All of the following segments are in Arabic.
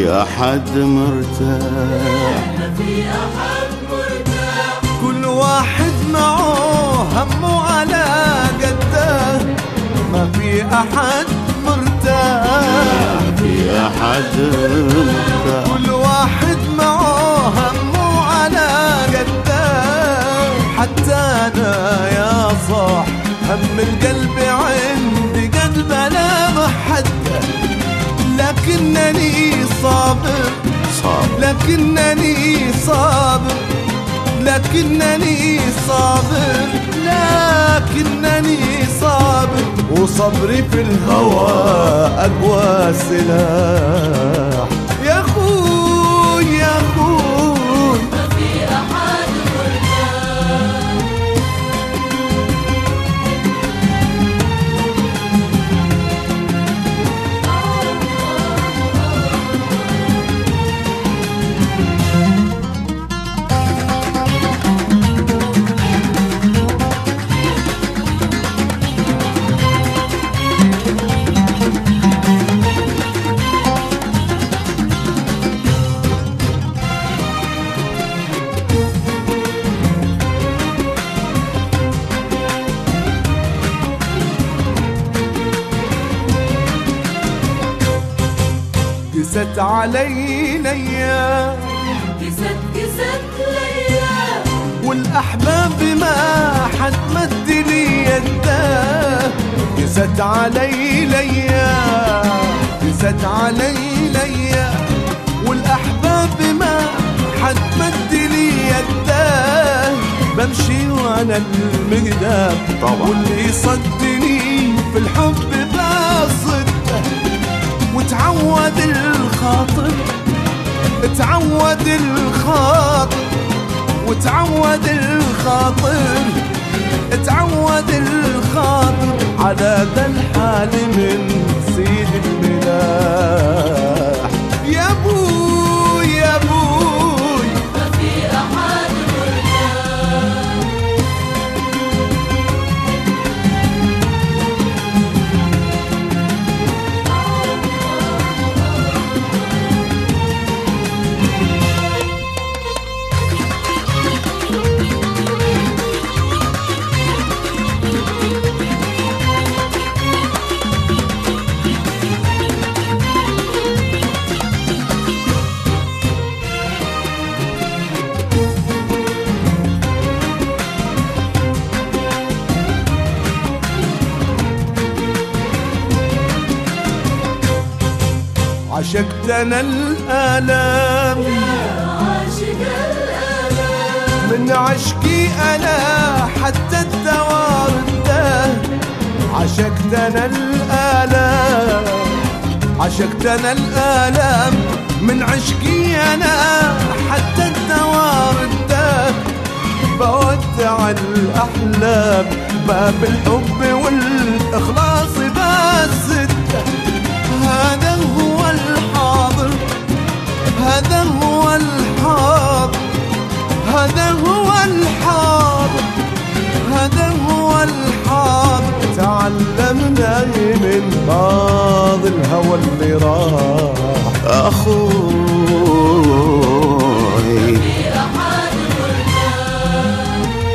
في أحد مرتاح، كل واحد معه همه على قده، ما في أحد مرتاح، في أحد مرتاح. كل واحد معه همه على قده، حتى أنا يا صاح هم القلب عندي قلب لا محدة، لكنني صابر، لكنني صابر، لكنني صابر، لكنني صابر، وصبري في الهوى أقوى سلاح. يا أخوي يا أخوي ما في أحد مرتاح. قست علي الأيام، قست ليا، والأحباب ما حد مد لي يده، قست علي الأيام، قست علي الأيام، والأحباب ما حد مد لي يده، بمشي وأنا المقدام طبعا، واللي صدني في الحب بصده، وتعود الخاطر، تعود الخاطر، وتعود الخاطر، تعود الخاطر على ذا الحال من سيد الملاح. يا ابوي يا ابوي ما في أحد مرتاح. عشقت أنا الآلام، عاشق الآلام، من عشقي أنا حتى الدوار انتهى، عشقت أنا الآلام، عشقت أنا الآلام، من عشقي أنا حتى الدوار انتهى، بودع الأحلام باب الحب والإخلاص بسده، هذا هو الحاضر، هذا هو الحاضر، هذا هو الحاضر، هذا هو الحاضر، تعلمنا من بعض الهوى اللي راح. أخوي في أحد مرتاح.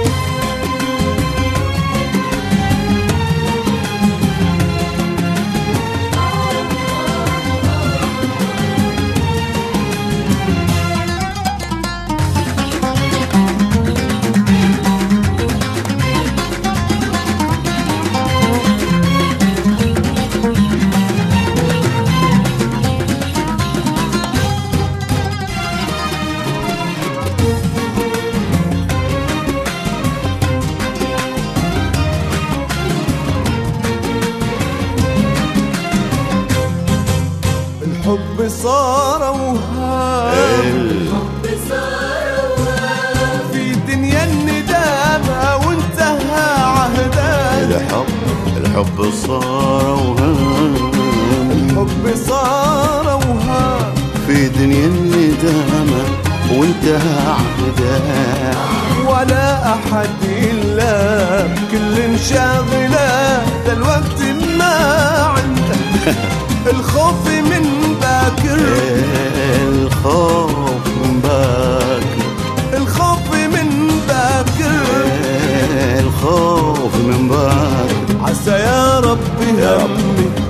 الحب صار وهام، الحب صار وهام، في دنيا الندامة وانتهى عهده، الحب صار وهام، الحب صار وهام، في دنيا الندامة وانتهى عهده، ولا أحد إلا كل شاغلة ذا الوقت ما عنده، الخوف من باكر الخوف من باكر، الخوف من باكر، الخوف من باكر، عسى يا ربي همي